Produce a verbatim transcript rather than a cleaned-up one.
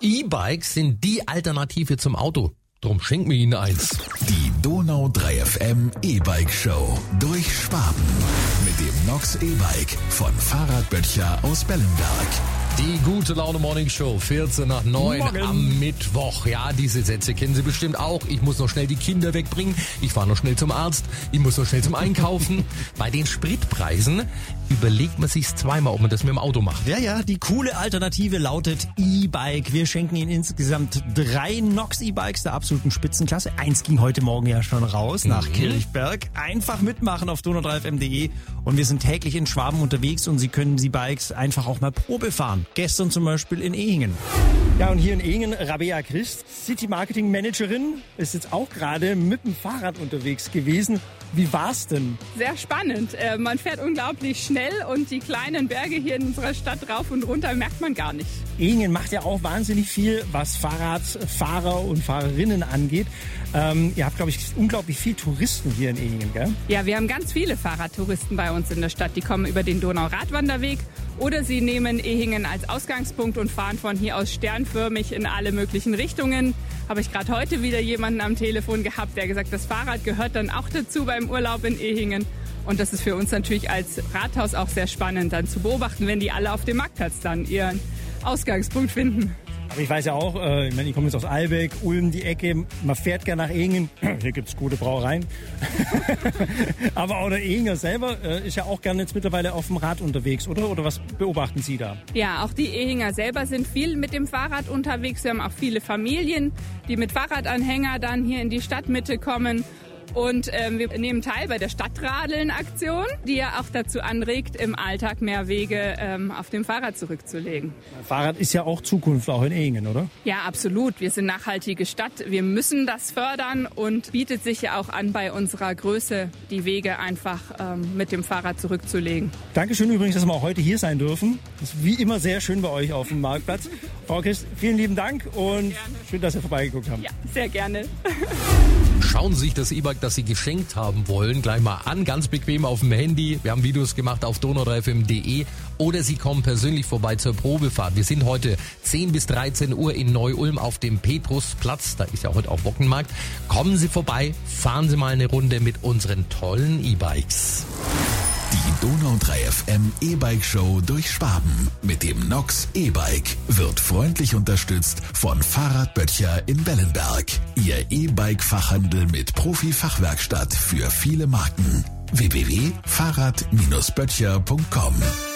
E-Bikes sind die Alternative zum Auto. Drum schenken wir Ihnen eins. Die Donau drei F M E-Bike Show durch Schwaben. Mit dem Nox E-Bike von Fahrradböttcher aus Bellenberg. Die gute Laune Morning Show, vierzehn nach neun am Mittwoch. Ja, diese Sätze kennen Sie bestimmt auch. Ich muss noch schnell die Kinder wegbringen. Ich fahre noch schnell zum Arzt. Ich muss noch schnell zum Einkaufen. Bei den Spritpreisen überlegt man sich zweimal, ob man das mit dem Auto macht. Ja, ja, die coole Alternative lautet E-Bike. Wir schenken Ihnen insgesamt drei Nox E-Bikes der absoluten Spitzenklasse. Eins ging heute Morgen ja schon raus nach mhm. Kirchberg. Einfach mitmachen auf donau drei f m punkt de. Und wir sind täglich in Schwaben unterwegs und Sie können die Bikes einfach auch mal Probe fahren. Gestern zum Beispiel in Ehingen. Ja, und hier in Ehingen, Rabea Christ, City Marketing Managerin, ist jetzt auch gerade mit dem Fahrrad unterwegs gewesen. Wie war's denn? Sehr spannend. Äh, man fährt unglaublich schnell und die kleinen Berge hier in unserer Stadt rauf und runter merkt man gar nicht. Ehingen macht ja auch wahnsinnig viel, was Fahrradfahrer und Fahrerinnen angeht. Ähm, ihr habt, glaube ich, unglaublich viel Touristen hier in Ehingen, gell? Ja, wir haben ganz viele Fahrradtouristen bei uns in der Stadt. Die kommen über den Donau-Radwanderweg oder sie nehmen Ehingen als Ausgangspunkt und fahren von hier aus sternförmig in alle möglichen Richtungen. Habe ich gerade heute wieder jemanden am Telefon gehabt, der gesagt, das Fahrrad gehört dann auch dazu beim Urlaub in Ehingen. Und das ist für uns natürlich als Rathaus auch sehr spannend, dann zu beobachten, wenn die alle auf dem Marktplatz dann ihren Ausgangspunkt finden. Aber ich weiß ja auch, äh, ich meine, ich komme jetzt aus Albeck, Ulm, die Ecke, man fährt gerne nach Ehingen, hier gibt's gute Brauereien. Aber auch der Ehinger selber äh, ist ja auch gerne jetzt mittlerweile auf dem Rad unterwegs, oder? Oder was beobachten Sie da? Ja, auch die Ehinger selber sind viel mit dem Fahrrad unterwegs. Wir haben auch viele Familien, die mit Fahrradanhänger dann hier in die Stadtmitte kommen. Und ähm, wir nehmen teil bei der Stadtradeln-Aktion, die ja auch dazu anregt, im Alltag mehr Wege ähm, auf dem Fahrrad zurückzulegen. Fahrrad ist ja auch Zukunft, auch in Ehingen, oder? Ja, absolut. Wir sind nachhaltige Stadt. Wir müssen das fördern und bietet sich ja auch an, bei unserer Größe die Wege einfach ähm, mit dem Fahrrad zurückzulegen. Dankeschön übrigens, dass wir auch heute hier sein dürfen. Das ist wie immer sehr schön bei euch auf dem Marktplatz. Frau Christ, vielen lieben Dank und schön, dass Sie vorbeigeguckt haben. Ja, sehr gerne. Schauen Sie sich das E-Bike, das Sie geschenkt haben wollen, gleich mal an, ganz bequem auf dem Handy. Wir haben Videos gemacht auf donau drei f m punkt de oder Sie kommen persönlich vorbei zur Probefahrt. Wir sind heute zehn bis dreizehn Uhr in Neu-Ulm auf dem Petrusplatz. Da ist ja heute auch Wochenmarkt. Kommen Sie vorbei, fahren Sie mal eine Runde mit unseren tollen E-Bikes. Die Donau drei F M E-Bike Show durch Schwaben mit dem Nox E-Bike wird freundlich unterstützt von Fahrradböttcher in Bellenberg. Ihr E-Bike-Fachhandel mit Profi-Fachwerkstatt für viele Marken. w w w punkt fahrrad Bindestrich böttcher punkt com